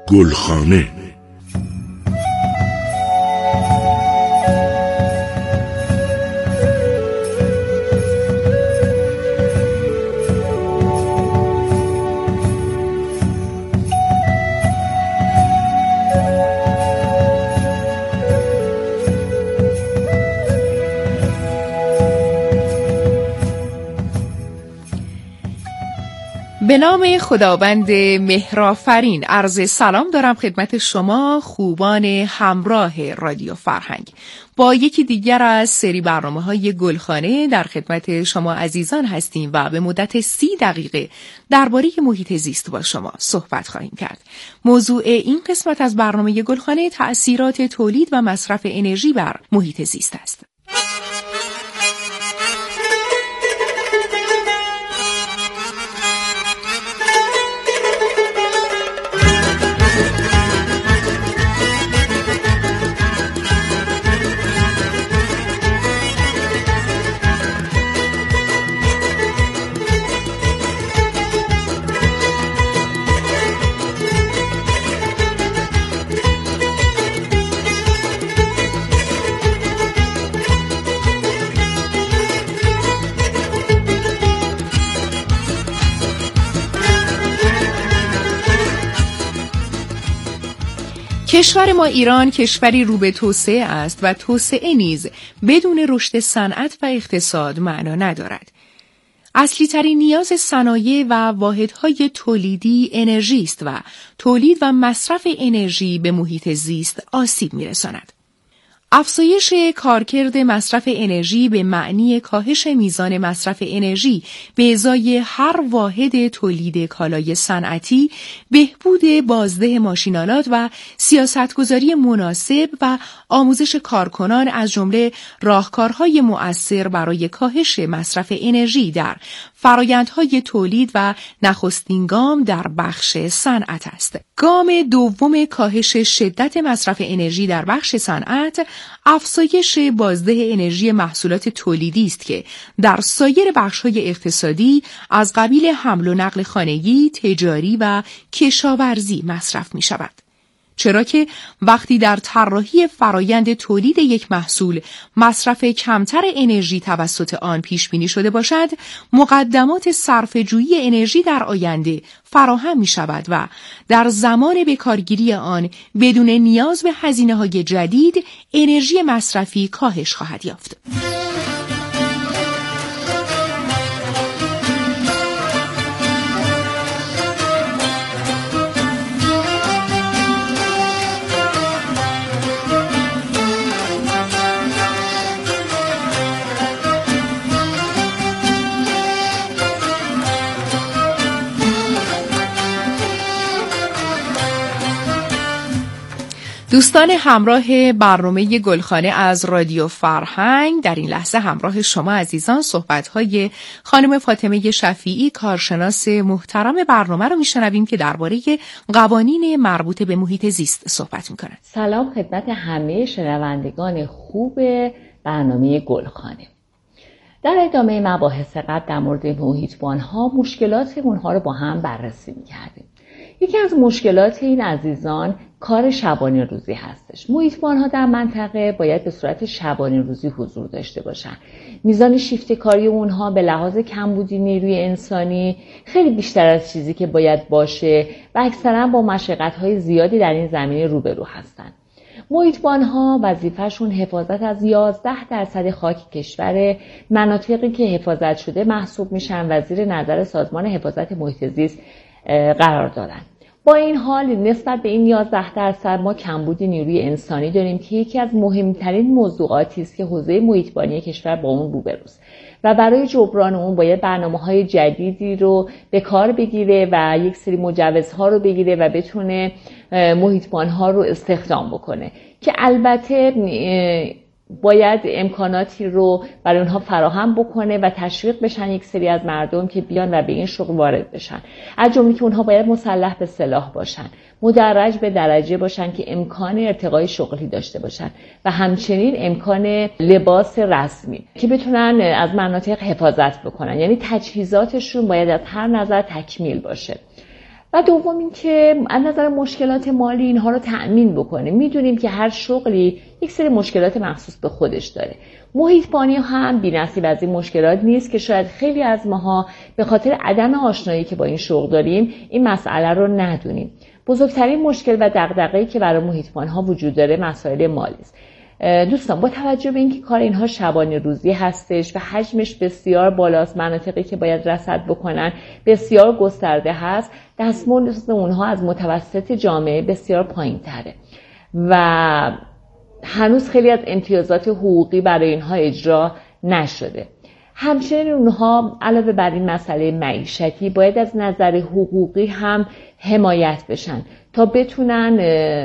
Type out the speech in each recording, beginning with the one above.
گلخانه. به نام خداوند مهرآفرین عرض سلام دارم خدمت شما خوبان همراه رادیو فرهنگ. با یکی دیگر از سری برنامه‌های گلخانه در خدمت شما عزیزان هستیم و به مدت 30 دقیقه درباره محیط زیست با شما صحبت خواهیم کرد. موضوع این قسمت از برنامه گلخانه تأثیرات تولید و مصرف انرژی بر محیط زیست است. کشور ما ایران کشوری رو به توسعه است و توسعه نیز بدون رشد صنعت و اقتصاد معنا ندارد. اصلی ترین نیاز صنایع و واحدهای تولیدی انرژی است و تولید و مصرف انرژی به محیط زیست آسیب می‌رساند. افزایش کارکرد مصرف انرژی به معنی کاهش میزان مصرف انرژی به ازای هر واحد تولید کالای صنعتی، بهبود بازده ماشین‌آلات و سیاستگذاری مناسب و آموزش کارکنان از جمله راهکارهای مؤثر برای کاهش مصرف انرژی در فرآیندهای تولید و نخستین گام در بخش صنعت است. گام دوم کاهش شدت مصرف انرژی در بخش صنعت افزایش بازده انرژی محصولات تولیدی است که در سایر بخش‌های اقتصادی از قبیل حمل و نقل خانگی، تجاری و کشاورزی مصرف می‌شود. چرا که وقتی در طراحی فرایند تولید یک محصول مصرف کمتر انرژی توسط آن پیش بینی شده باشد، مقدمات صرفه‌جویی انرژی در آینده فراهم می شود و در زمان بکارگیری آن بدون نیاز به هزینه‌های جدید انرژی مصرفی کاهش خواهد یافت. دوستان همراه برنامه گلخانه از رادیو فرهنگ، در این لحظه همراه شما عزیزان صحبت‌های خانم فاطمه شفیعی کارشناس محترم برنامه رو میشنویم که درباره قوانین مربوط به محیط زیست صحبت میکنند. سلام خدمت همه شنوندگان خوب برنامه گلخانه. در ادامه مباحث قبل در مورد محیطبان‌ها مشکلات اونها رو با هم بررسی می‌کردیم. یکی از مشکلات این عزیزان کار شبانه روزی هستش. محیطبان‌ها در منطقه باید به صورت شبانه روزی حضور داشته باشن. میزان شیفت کاری اونها به لحاظ کمبودی نیروی انسانی خیلی بیشتر از چیزی که باید باشه و اکثرا با مشقت‌های زیادی در این زمینه روبرو هستن. محیطبان‌ها وظیفه‌شون حفاظت از 11% خاک کشور، مناطقی که حفاظت شده محسوب میشن و زیر نظر سازمان حفاظت محیط زیست قرار دارن. با این حال نسبت به این 11% ما کمبود نیروی انسانی داریم که یکی از مهمترین موضوعاتی است که حوزه محیطبانی کشور با اون روبروست و برای جبران اون باید برنامه‌های جدیدی رو به کار بگیره و یک سری مجوزها رو بگیره و بتونه محیطبان‌ها رو استخدام بکنه که البته باید امکاناتی رو برای اونها فراهم بکنه و تشویق بشن یک سری از مردم که بیان و به این شغل وارد بشن. از جمله که اونها باید مسلح به سلاح باشن، مدرج به درجه باشن که امکان ارتقای شغلی داشته باشن و همچنین امکان لباس رسمی که بتونن از مناطق حفاظت بکنن. یعنی تجهیزاتشون باید از هر نظر تکمیل باشه. و دوم این که از نظر مشکلات مالی اینها رو تأمین بکنه. میدونیم که هر شغلی یک سری مشکلات مخصوص به خودش داره. محیط بانی هم بی‌نصیب از این مشکلات نیست که شاید خیلی از ماها به خاطر عدم آشنایی که با این شغل داریم این مسئله رو ندونیم. بزرگترین مشکل و دغدغه‌ای که برای محیط بان‌ها وجود داره مسائل مالی است. دوستان با توجه به اینکه کار اینها شبانه روزی هستش و حجمش بسیار بالاست، مناطقی که باید رصد بکنن بسیار گسترده هست، دستمزد اونها از متوسط جامعه بسیار پایین تره و هنوز خیلی از امتیازات حقوقی برای اینها اجرا نشده. همچنین اونها علاوه بر این مسئله معیشتی باید از نظر حقوقی هم حمایت بشن تا بتونن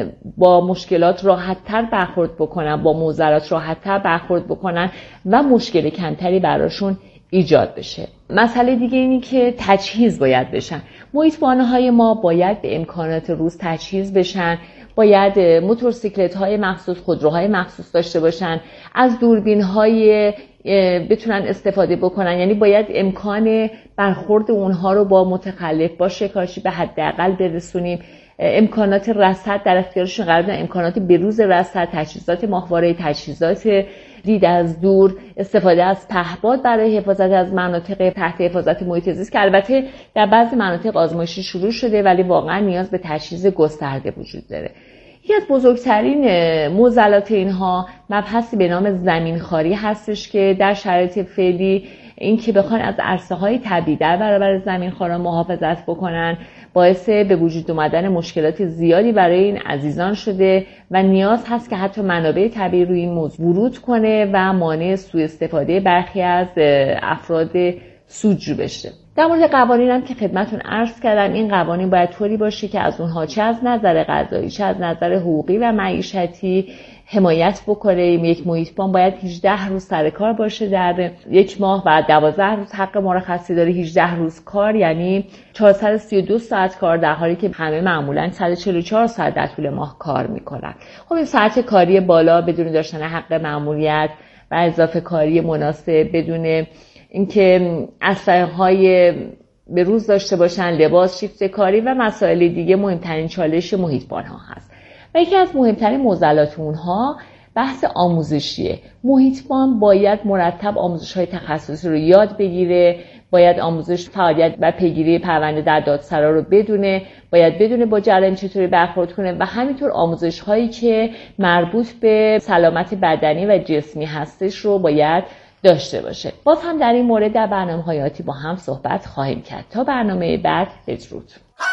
با مشکلات راحت‌تر برخورد بکنن، با معضلات راحت‌تر برخورد بکنن و مشکل کمتری براشون ایجاد بشه. مسئله دیگه اینی که تجهیز باید بشن. محیط بان‌های ما باید به امکانات روز تجهیز بشن، باید موتورسیکلت‌های مخصوص، خودروهای مخصوص داشته باشن، از دوربین‌های بتونن استفاده بکنن، یعنی باید امکان برخورد اونها رو با متخلف، با شکارچی به حداقل برسونیم. امکانات رصد در اختیارشون قرار بدن، امکانات بروز رصد، تجهیزات ماهواره، تجهیزات دید از دور، استفاده از پهپاد برای حفاظت از مناطق تحت حفاظت محیط زیست که البته در بعضی مناطق آزمایشی شروع شده ولی واقعا نیاز به تجهیز گسترده وجود داره. یکی از بزرگترین معضلات اینها مبحثی به نام زمینخواری هستش که در شرایط فعلی این که بخوان از عرصه‌های طبیعی در برابر زمینخواران محافظت بکنن باعث به وجود اومدن مشکلات زیادی برای این عزیزان شده و نیاز هست که حتی منابع طبیعی روی این موضوع ورود کنه و مانع سوء استفاده برخی از افراد سودجو بشه. در مورد قوانین هم که خدمتون عرض کردم، این قوانین باید طوری باشه که از اونها چه از نظر قضایی چه از نظر حقوقی و معیشتی حمایت بکنه. یک محیط بان باید 18 روز سر کار باشه در یک ماه و 12 روز حق مرخصی داره. 18 روز کار یعنی 432 ساعت کار، در حالی که همه معمولاً 144 ساعت در طول ماه کار میکنن. خب این ساعت کاری بالا بدون داشتن حق مأموریت و اضافه کاری مناسب، بدون اینکه اسلحه‌های به روز داشته باشن، لباس، شیفت کاری و مسائل دیگه مهمترین چالش محیط بان‌ها هست. و یکی از مهمترین معضلات اونها بحث آموزشیه. محیط بان باید مرتب آموزش‌های تخصصی رو یاد بگیره، باید آموزش فعالیت و پیگیری پرونده در دادسرا رو باید بدونه با جرایم چطوری برخورد کنه و همینطور آموزش‌هایی که مربوط به سلامت بدنی و جسمی هستش رو باید داشته باشه. باز هم در این مورد در برنامه‌های آتی با هم صحبت خواهیم کرد. تا برنامه بعد، بدرود.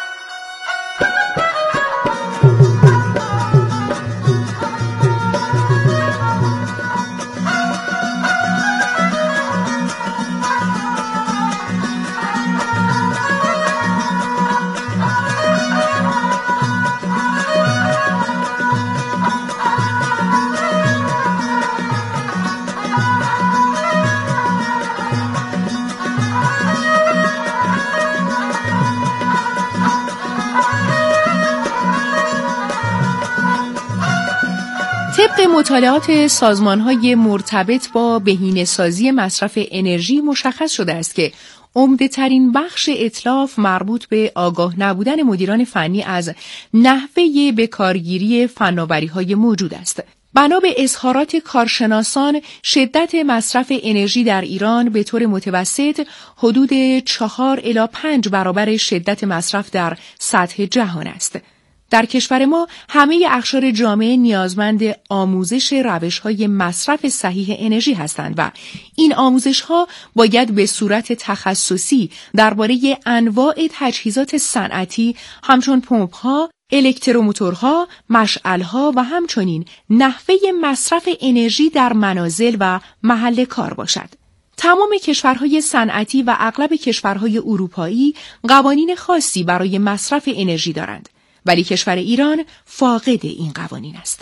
طبق مطالعات سازمان‌های مرتبط با بهینه‌سازی مصرف انرژی مشخص شده است که عمده‌ترین بخش اتلاف مربوط به آگاه نبودن مدیران فنی از نحوه بکارگیری فناوری‌های موجود است. بنا به اظهارات کارشناسان، شدت مصرف انرژی در ایران به طور متوسط حدود 4 الی 5 برابر شدت مصرف در سطح جهان است. در کشور ما همه اقشار جامعه نیازمند آموزش روش‌های مصرف صحیح انرژی هستند و این آموزش‌ها باید به صورت تخصصی درباره انواع تجهیزات صنعتی همچون پمپ‌ها، الکتروموتورها، مشعل‌ها و همچنین نحوه مصرف انرژی در منازل و محل کار باشد. تمام کشورهای صنعتی و اغلب کشورهای اروپایی قوانین خاصی برای مصرف انرژی دارند، ولی کشور ایران فاقد این قوانین است.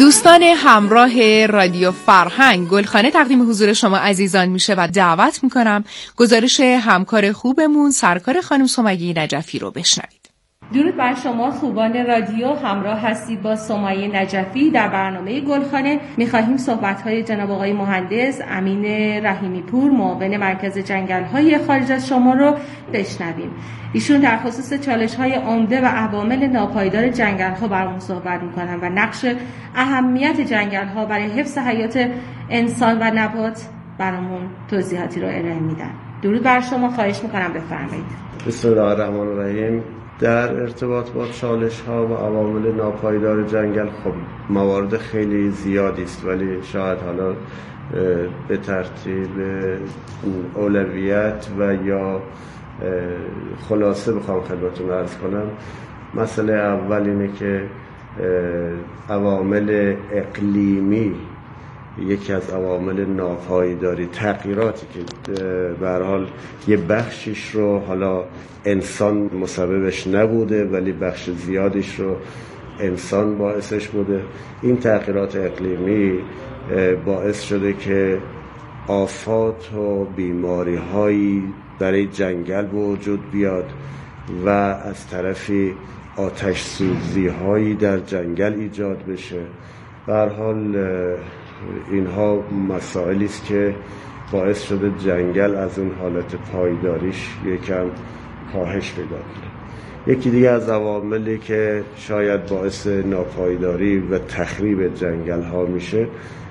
دوستان همراه رادیو فرهنگ، گلخانه تقدیم حضور شما عزیزان میشه و دعوت میکنم گزارش همکار خوبمون سرکار خانم سمیه نجفی رو بشنوید. درود بر شما خوبان رادیو، همراه هستید با سمیه نجفی در برنامه گلخانه. می‌خواهیم صحبت‌های جناب آقای مهندس امین رحیمی پور، معاون مرکز جنگل‌های خارج از شما رو بشنویم. ایشون در خصوص چالش‌های عمده و عوامل ناپایدار جنگل‌ها برامون صحبت می‌کنن و نقش اهمیت جنگل‌ها برای حفظ حیات انسان و نبات برامون توضیحاتی رو ارائه میدن. درود بر شما، خواهش می‌کنم بفرمایید. بسم الله الرحمن الرحیم. در ارتباط با چالش‌ها و عوامل ناپایدار جنگل خب موارد خیلی زیادی است، ولی شاید حالا به ترتیب اولویت و یا خلاصه بخوام خدمتتون عرض کنم. مسئله اول اینه که عوامل اقلیمی یکی از عوامل ناپایداری، تغییراتی که به هر حال یه بخشش رو حالا انسان مسببش نبوده ولی بخش زیادش رو انسان باعثش بوده. این تغییرات اقلیمی باعث شده که آفات و بیماری هایی برای جنگل وجود بیاد و از طرفی آتش سوزی هایی در جنگل ایجاد بشه. به هر حال اینها مسائلی است که باعث شده جنگل از اون حالت پایداریش یکم کاهش پیدا کنه. یکی دیگه از عواملی که شاید باعث ناپایداری و تخریب جنگل ها میشه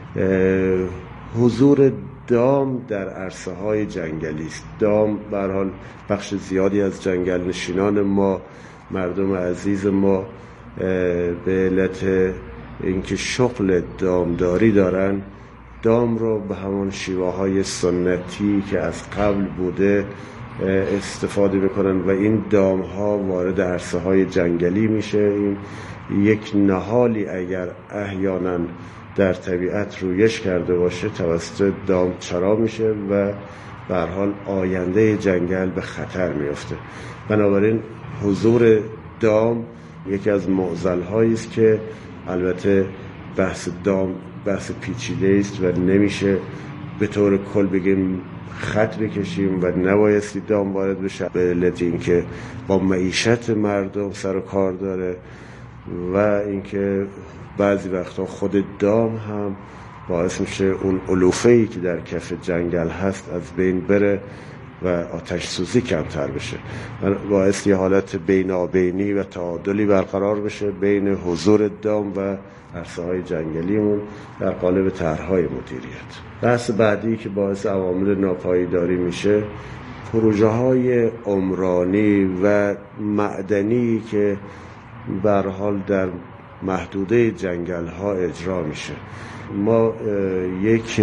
حضور دام در عرصه های جنگلی است. دام به هر حال بخش زیادی از جنگل نشینان ما، مردم عزیز ما، به علت اینکه شغل دامداری دارن، دام رو به همون شیوه های سنتی که از قبل بوده استفاده میکنن و این دام ها وارد عرصه های جنگلی میشه. این یک نهالی اگر احیانا در طبیعت رویش کرده باشه توسط دام چرا میشه و به هر حال آینده جنگل به خطر میفته. بنابراین حضور دام یکی از معضل هایی است که البته بحث دام بحث پیچیده است و نمیشه به طور کل بگیم خط بکشیم و نبایستی دام وارد بشه، به علت اینکه با معیشت مردم سر و کار داره و اینکه بعضی وقتا خود دام هم باعث میشه اون علوفه‌ای که در کف جنگل هست از بین بره و آتش سوزی کمتر بشه. باعث یه حالت بینابینی و تعادلی برقرار بشه بین حضور دام و عرصه های جنگلیمون در قالب طرح‌های مدیریت. بحث بعدی که باعث عوامل ناپایداری میشه پروژه های عمرانی و معدنی که به هر حال در محدوده جنگل ها اجرا میشه. ما یک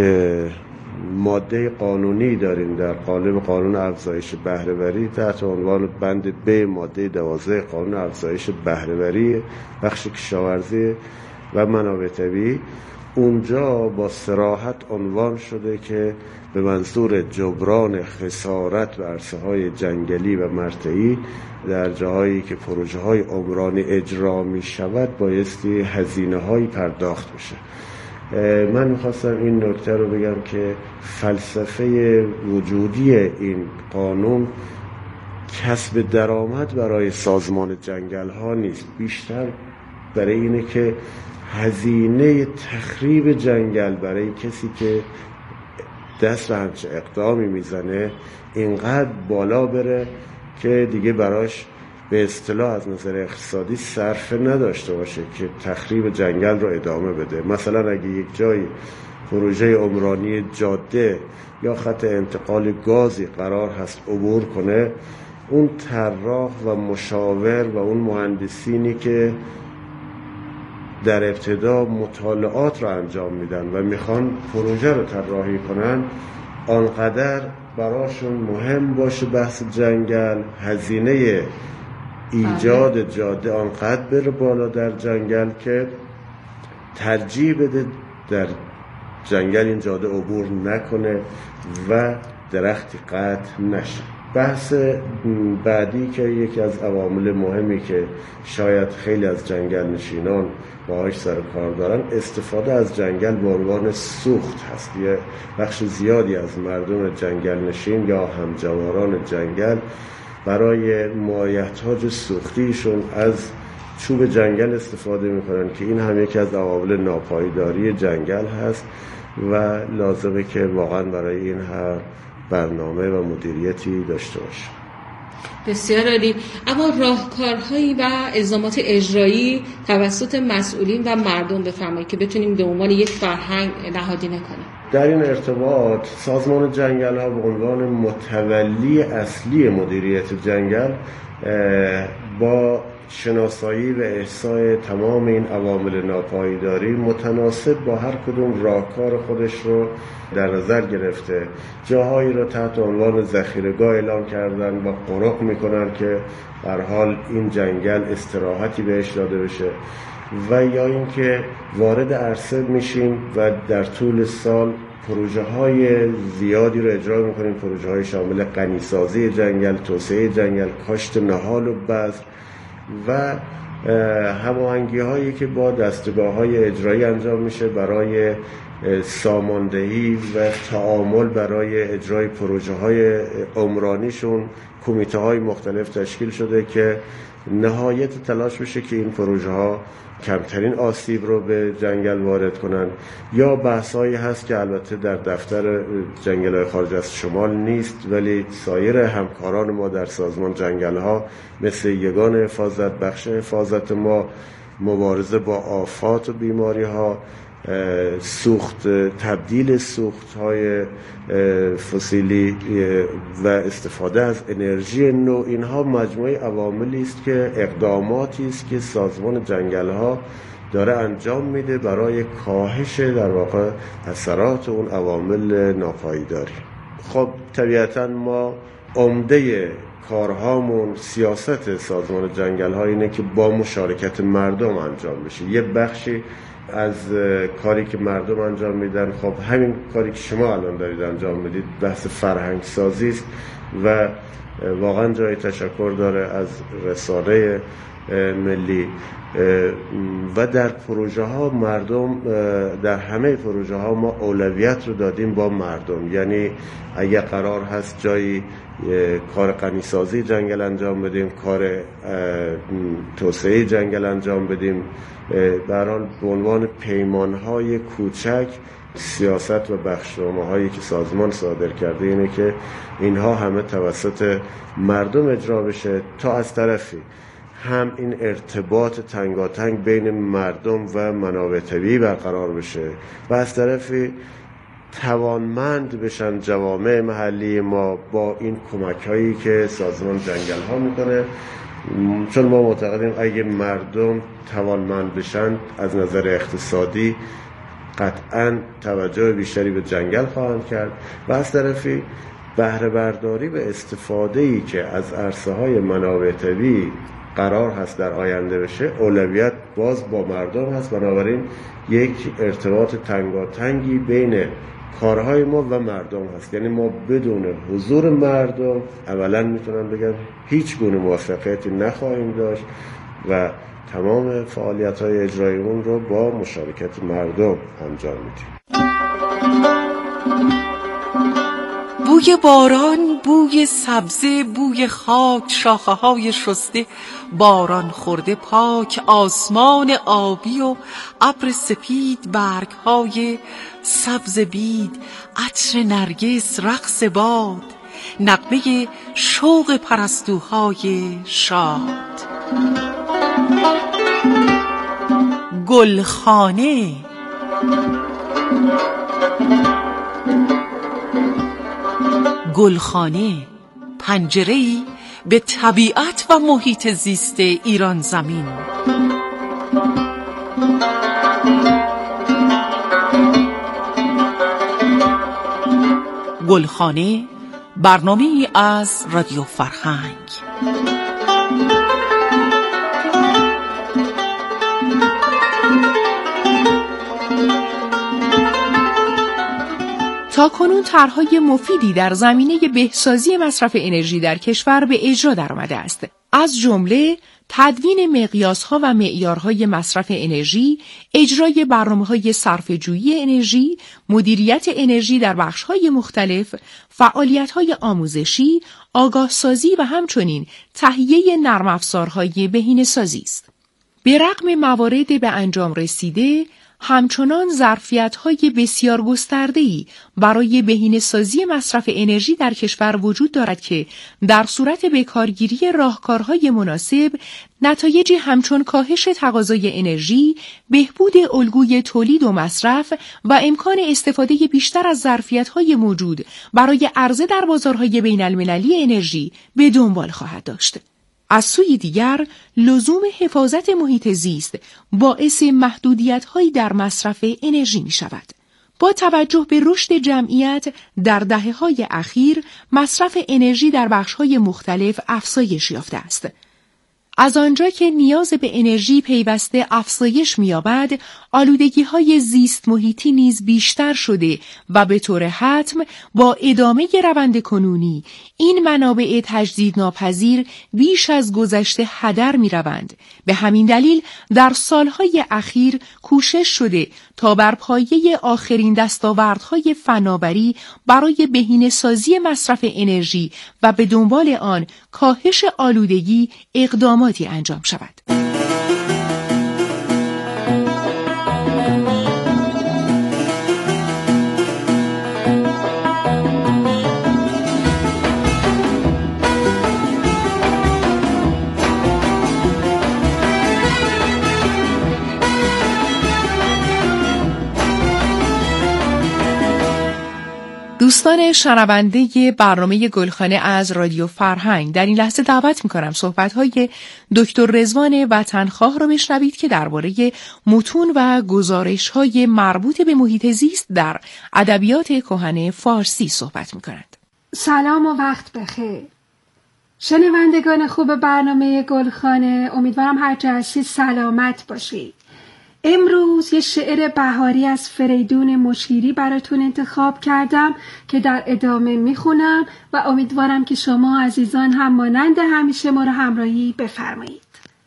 ماده قانونی داریم در قالب قانون افزایش بهره‌وری تحت عنوان بند ب ماده 12 قانون افزایش بهره‌وری بخش کشاورزی و منابع طبیعی. اونجا با صراحت عنوان شده که به منظور جبران خسارت و عرصه‌های جنگلی و مرتعی در جاهایی که پروژه‌های عمرانی اجرا می‌شود بایستی هزینه‌هایی پرداخت بشه. من میخواستم این نکته رو بگم که فلسفه وجودی این قانون کسب درآمد برای سازمان جنگل ها نیست، بیشتر برای اینه که هزینه تخریب جنگل برای کسی که دست به همچه اقدامی میزنه اینقدر بالا بره که دیگه براش به اصطلاح از نظر اقتصادی صرفه نداشته باشه که تخریب جنگل رو ادامه بده. مثلا اگه یک جای پروژه عمرانی جاده یا خط انتقال گازی قرار هست عبور کنه، اون طراح و مشاور و اون مهندسینی که در ابتدا مطالعات رو انجام میدن و میخوان پروژه رو طراحی کنن، آنقدر براشون مهم باشه بحث جنگل، هزینه ایجاد جاده آنقدر بره بالا در جنگل که ترجیح بده در جنگل این جاده عبور نکنه و درختی قطع نشه. بحث بعدی که یکی از عوامل مهمی که شاید خیلی از جنگل نشینان باهاش سر کار دارن، استفاده از جنگل به عنوان سوخت هست. یه بخش زیادی از مردم جنگل نشین یا همجواران جنگل برای مایحتاج سوختیشون از چوب جنگل استفاده میکنن که این هم یکی از عوامل ناپایداری جنگل هست و لازمه که واقعا برای این هر برنامه و مدیریتی داشته باشه. بسیار عالی. اما راهکارهایی و الزامات اجرایی توسط مسئولین و مردم بفرمایید که بتونیم به عنوان یک فرهنگ نهادینه کنیم. در این ارتباط سازمان جنگل ها به عنوان متولی اصلی مدیریت جنگل با شناسایی و احصای تمام این عوامل ناپایداری متناسب با هر کدوم راهکار خودش رو در نظر گرفته جاهایی رو تحت عنوان ذخیره‌گاه اعلام کردن و قرق میکنن که در حال این جنگل استراحتی بهش داده بشه، و یا اینکه وارد عرصه میشیم و در طول سال پروژه های زیادی رو اجرا میکنیم، پروژه های شامل غنیسازی جنگل، توسعه جنگل، کاشت نهال و بذر و هماهنگی هایی که با دستگاه های اجرایی انجام میشه برای ساماندهی و تعامل برای اجرای پروژه های عمرانیشون. کمیته های مختلف تشکیل شده که نهایت تلاش بشه که این پروژه ها کمترین آسیب رو به جنگل وارد کنن. یا بحثایی هست که البته در دفتر جنگل‌های خارج از شمال نیست، ولی سایر همکاران ما در سازمان جنگل ها مثل یگان حفاظت، بخش حفاظت ما، مبارزه با آفات و بیماری ها، سوخت، تبدیل سوخت های فسیلی و استفاده از انرژی نو، اینها مجموعه عواملی است که اقداماتی است که سازمان جنگل ها داره انجام میده برای کاهش در واقع اثرات اون عوامل ناپایداری. خب طبیعتا ما عمده کارهامون، سیاست سازمان جنگل ها اینه که با مشارکت مردم انجام بشه. یه بخشی از کاری که مردم انجام میدن، خب همین کاری که شما الان دارید انجام میدید بحث فرهنگ سازی است و واقعا جای تشکر داره از رسانه ملی و در پروژه ها مردم، در همه پروژه ها ما اولویت رو دادیم با مردم. یعنی اگه قرار هست جایی کار غنیسازی جنگل انجام بدیم، کار توسعه جنگل انجام بدیم، به هر حال به عنوان پیمانهای کوچک سیاست و بخشنامه‌هایی که سازمان صادر کرده اینه که اینها همه توسط مردم اجرا بشه تا از طرفی هم این ارتباط تنگاتنگ بین مردم و منابع طبیعی برقرار بشه و از طرفی توانمند بشن جوامع محلی ما با این کمک‌هایی که سازمان جنگل ها میکنه. چون ما معتقدیم اگه مردم توانمند بشن از نظر اقتصادی قطعاً توجه بیشتری به جنگل خواهند کرد و از طرفی بهره برداری و استفاده‌ای که از عرصه‌های منابع طبیعی قرار هست در آینده بشه اولویت باز با مردم هست. بنابراین یک ارتباط تنگاتنگی بین کارهای ما و مردم هست. یعنی ما بدون حضور مردم اولا میتونم بگم هیچ گونه موفقیتی نخواهیم داشت و تمام فعالیت‌های اجرایی اون رو با مشارکت مردم انجام میدیم. بوی باران، بوی سبزه، بوی خاک، شاخه‌های شسته، باران خورده پاک، آسمان آبی و ابر سپید، برگ‌های سبز بید، عطر نرگس، رقص باد، نغمه شوق پرستوهای شاد. گلخانه. گلخانه پنجره‌ای به طبیعت و محیط زیست ایران زمین. گلخانه برنامه‌ای از رادیو فرهنگ. تاکنون طرح‌های مفیدی در زمینه بهسازی مصرف انرژی در کشور به اجرا درآمده است. از جمله تدوین مقیاس‌ها و معیارهای مصرف انرژی، اجرای برنامه‌های صرفه‌جویی انرژی، مدیریت انرژی در بخش‌های مختلف، فعالیت‌های آموزشی، آگاهسازی و همچنین تهیه نرم افزارهای بهینه‌سازی است. به رغم موارد به انجام رسیده، همچنان ظرفیت‌های بسیار گسترده‌ای برای بهینه‌سازی مصرف انرژی در کشور وجود دارد که در صورت بکارگیری راهکارهای مناسب، نتایجی همچون کاهش تقاضای انرژی، بهبود الگوی تولید و مصرف و امکان استفاده بیشتر از ظرفیت‌های موجود برای عرضه در بازارهای بین‌المللی انرژی به دنبال خواهد داشت. از سوی دیگر، لزوم حفاظت محیط زیست باعث محدودیت‌هایی در مصرف انرژی می‌شود. با توجه به رشد جمعیت در دهه‌های اخیر، مصرف انرژی در بخش‌های مختلف افزایش یافته است. از آنجا که نیاز به انرژی پیوسته افزایش می‌یابد، آلودگی‌های زیست محیطی نیز بیشتر شده و به طور حتم با ادامه روند کنونی این منابع تجدیدناپذیر بیش از گذشته هدر می‌روند. به همین دلیل در سالهای اخیر کوشش شده تا بر پایه آخرین دستاوردهای فناوری برای بهینه‌سازی مصرف انرژی و به دنبال آن کاهش آلودگی اقداماتی انجام شود. دوستان شنونده برنامه گلخانه از رادیو فرهنگ، در این لحظه دعوت می‌کنم صحبت‌های دکتر رضوان وطنخواه را بشنوید که درباره متون و گزارش‌های مربوط به محیط زیست در ادبیات کهن فارسی صحبت می‌کنند. سلام و وقت بخیر. شنوندگان خوب برنامه گلخانه، امیدوارم هر جا هستید سلامت باشید. امروز یه شعر بهاری از فریدون مشیری براتون انتخاب کردم که در ادامه میخونم و امیدوارم که شما عزیزان هم مانند همیشه ما رو همراهی بفرمایید.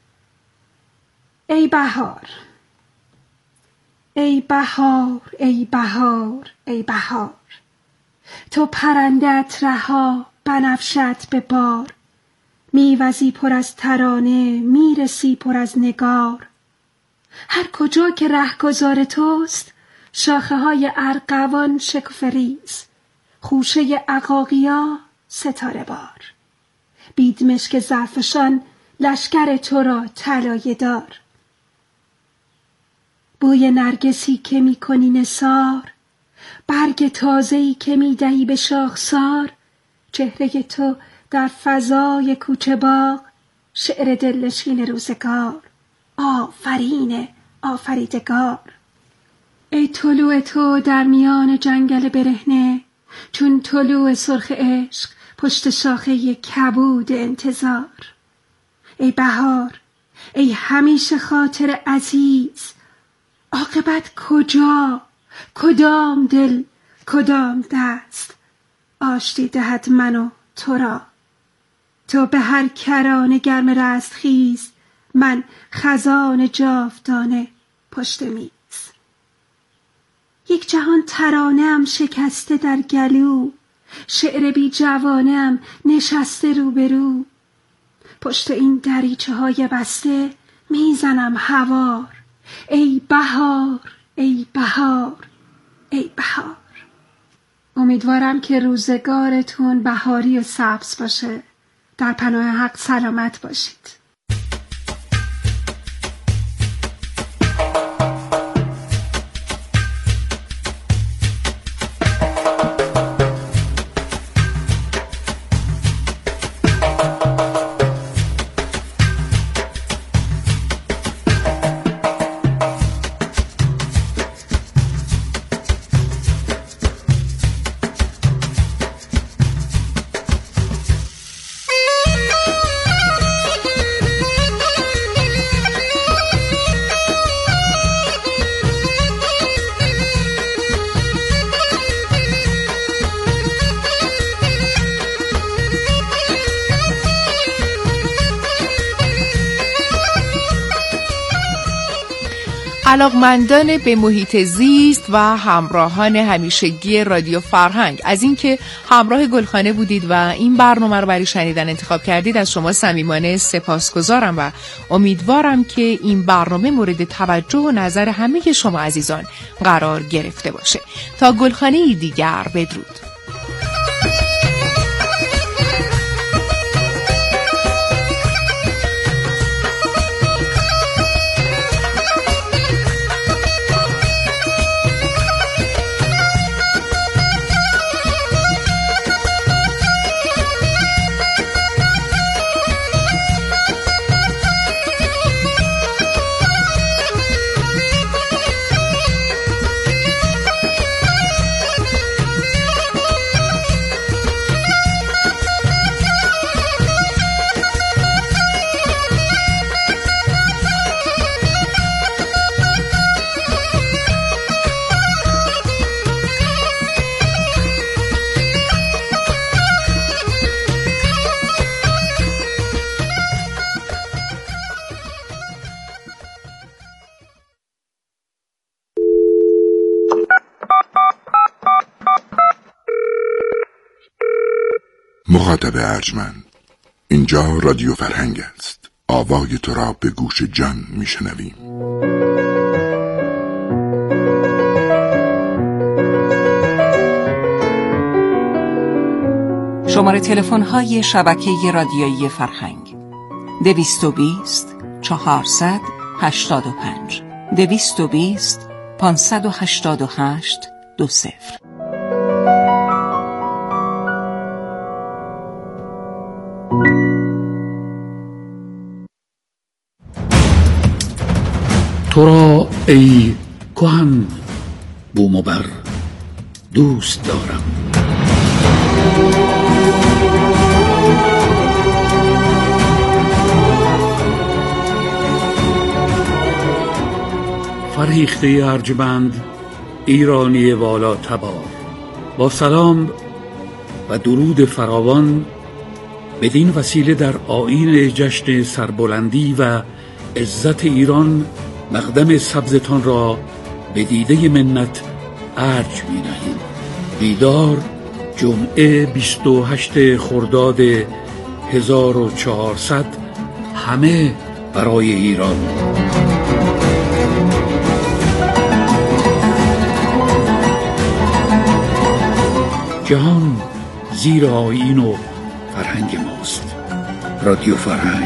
ای بهار، ای بهار، ای بهار، ای بهار، تو پرندت رها بنفشت به بار، میوزی پر از ترانه، میرسی پر از نگار. هر کجا که رهگذار توست، شاخه های ارغوان شکوفه ریز، خوشه عقاقیا ستاره بار. بید مشک زرفشان لشکر تو را طلایه دار. بوی نرگسی که می کنی نثار، برگ تازه‌ای که می دهی به شاخسار. چهره تو در فضای کوچه باغ، شعر دلنشین روزگار. آفرین آفریدگار. ای طلوع تو در میان جنگل برهنه، چون طلوع سرخ عشق پشت شاخه کبود انتظار. ای بهار، ای همیشه خاطر عزیز، عاقبت کجا، کدام دل، کدام دست آشتی دهد من و تو را. تو به هر کرانه گرم رستخیز، من خزان جاودانه پشت میز. یک جهان ترانه‌ام شکسته در گلو، شعر بی جوانه‌ام نشسته روبرو. پشت این دریچه های بسته میزنم هوار. ای بهار، ای بهار، ای بهار. امیدوارم که روزگارتون بهاری و سبز باشه. در پناه حق سلامت باشید. علاقمندان به محیط زیست و همراهان همیشگی رادیو فرهنگ، از اینکه همراه گلخانه بودید و این برنامه رو برای شنیدن انتخاب کردید از شما صمیمانه سپاسگزارم و امیدوارم که این برنامه مورد توجه و نظر همه شما عزیزان قرار گرفته باشه. تا گلخانه دیگر، بدرود. مخاطب ارجمند، اینجا رادیو فرهنگ است. آوای تو را به گوش جان میشنویم. شماره تلفن های شبکه رادیویی فرهنگ 220 400 85 220 588 20. تو را ای کهن بوم و بر دوست دارم. فرهیخته ارجمند، ایرانی والا تبار، با سلام و درود فراوان بدین وسیله در آیین جشن سربلندی و عزت ایران مقدم سبزتان را به دیده منت ارج می نهیم. دیدار جمعه 28 خرداد 1400، همه برای ایران. جهان زیر آیین و فرهنگ ماست. رادیو فرهنگ.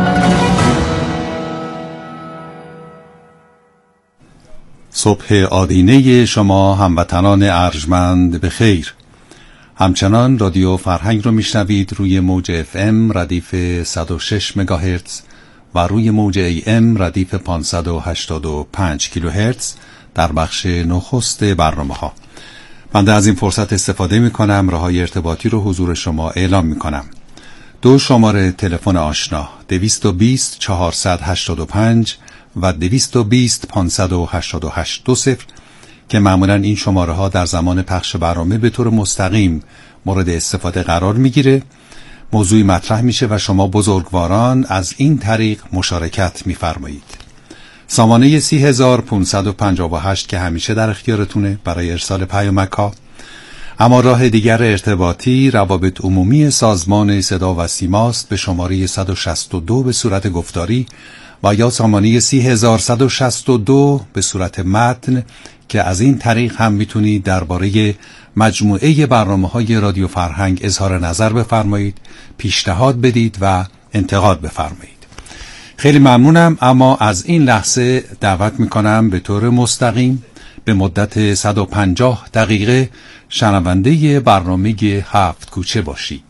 صبح آدینه شما هموطنان ارجمند به خیر. همچنان رادیو فرهنگ رو میشنوید روی موج FM ردیف 106 مگاهرتز و روی موج AM ردیف 585 کیلوهرتز در بخش نخست برنامه ها. من از این فرصت استفاده می کنم راههای ارتباطی رو حضور شما اعلام می کنم. 2 شماره تلفن آشنا 220 485 و 220 588 20 که معمولا این شماره ها در زمان پخش برنامه به طور مستقیم مورد استفاده قرار می گیره. موضوعی مطرح میشه و شما بزرگواران از این طریق مشارکت می فرمایید. سامانه 30558 که همیشه در اختیارتونه برای ارسال پیامک ها. اما راه دیگر ارتباطی روابط عمومی سازمان صدا و سیماست به شماره 162 به صورت گفتاری و یا سامانه 3162 به صورت متن که از این طریق هم میتونید درباره مجموعه برنامه‌های رادیو فرهنگ اظهار نظر بفرمایید، پیشنهاد بدید و انتقاد بفرمایید. خیلی ممنونم. اما از این لحظه دعوت میکنم به طور مستقیم به مدت 150 دقیقه شنونده برنامه 7 کوچه باشید.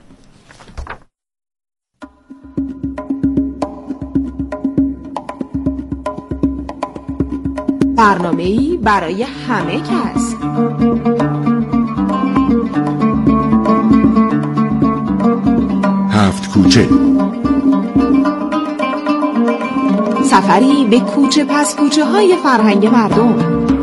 برنامه‌ای برای همه کس. هفت کوچه، سفری به کوچه پس کوچه های فرهنگ مردم.